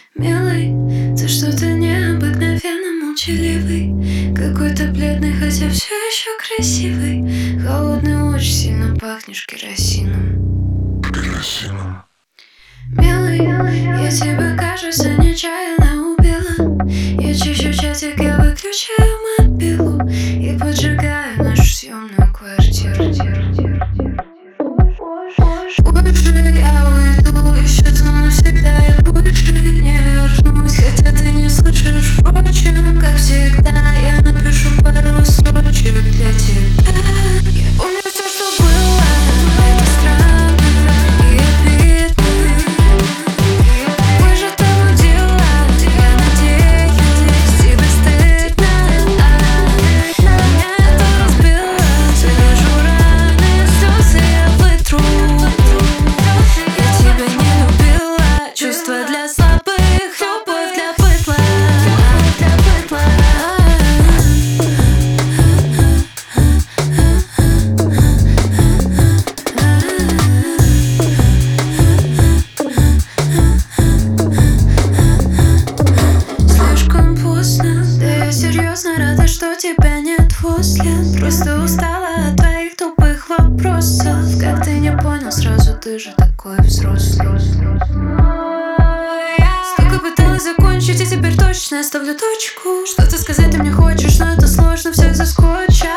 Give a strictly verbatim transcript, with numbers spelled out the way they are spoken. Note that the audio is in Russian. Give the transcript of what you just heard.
Милый, ты что-то необыкновенно молчаливый, какой-то бледный, хотя все еще красивый. Холодный, очень сильно пахнешь керосином. Керосином. Милый, я тебя, кажется, нечаянно убила. Я чищу чатик, я выключаю мобилу и поджигаю нашу съемную квартиру. Позже я уйду, исчезну навсегда, я больше не вернусь. Хотя ты не слышишь, впрочем, как всегда, я напишу пару строчек для тебя. Я помню все, что было, это странно и обидно. Позже ты удила, я надеюсь, тебе стыдно. Меня это разбило, завяжу раны, слезы я вытру. Я тебя не любила, чувства для слабых, любовь для быдла, для быдла. Слишком поздно, да я серьезно рада, что тебя нет возле. Просто устала от твоих тупых вопросов. Как ты не понял сразу, ты же такой взрослый. Столько пыталась закончить, и теперь точно я ставлю точку. Что-то сказать ты мне хочешь, но это сложно, все из-за скотча.